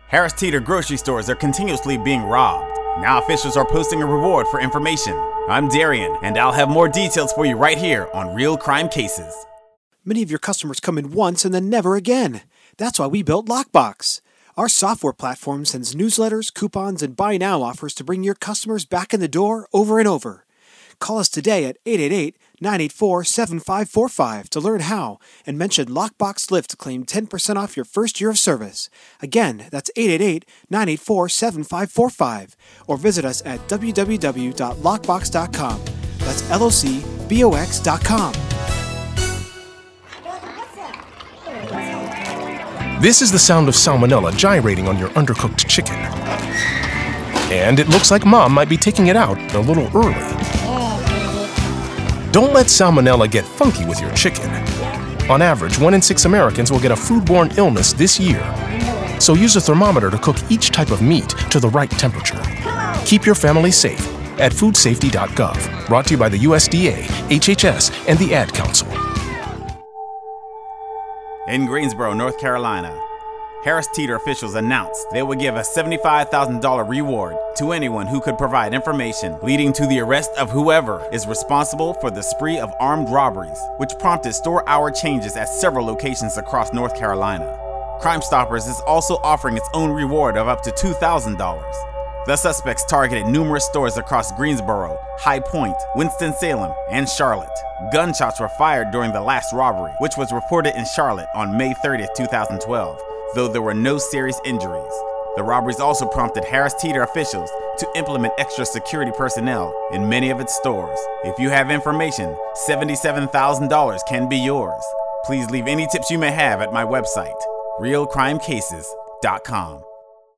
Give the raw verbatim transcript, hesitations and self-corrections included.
Harris Teeter grocery stores are continuously being robbed. Now officials are posting a reward for information. I'm Darian, and I'll have more details for you right here on Real Crime Cases. Many of your customers come in once and then never again. That's why we built Lockbox. Our software platform sends newsletters, coupons, and buy now offers to bring your customers back in the door over and over. Call us today at eight eight eight, nine eight four, seven five four five to learn how and mention Lockbox Lift to claim ten percent off your first year of service. Again, that's eight eight eight, nine eight four, seven five four five or visit us at w w w dot lockbox dot com. That's L O C B O X dot com. This is the sound of salmonella gyrating on your undercooked chicken. And it looks like Mom might be taking it out a little early. Don't let salmonella get funky with your chicken. On average, one in six Americans will get a foodborne illness this year. So use a thermometer to cook each type of meat to the right temperature. Keep your family safe at food safety dot gov. Brought to you by the U S D A, H H S, and the Ad Council. In Greensboro, North Carolina, Harris Teeter officials announced they would give a seventy-five thousand dollars reward to anyone who could provide information leading to the arrest of whoever is responsible for the spree of armed robberies, which prompted store hour changes at several locations across North Carolina. Crime Stoppers is also offering its own reward of up to two thousand dollars. The suspects targeted numerous stores across Greensboro, High Point, Winston-Salem, and Charlotte. Gunshots were fired during the last robbery, which was reported in Charlotte on May thirtieth, two thousand twelve. Though there were no serious injuries. The robberies also prompted Harris Teeter officials to implement extra security personnel in many of its stores. If you have information, seventy-seven thousand dollars can be yours. Please leave any tips you may have at my website, real crime cases dot com.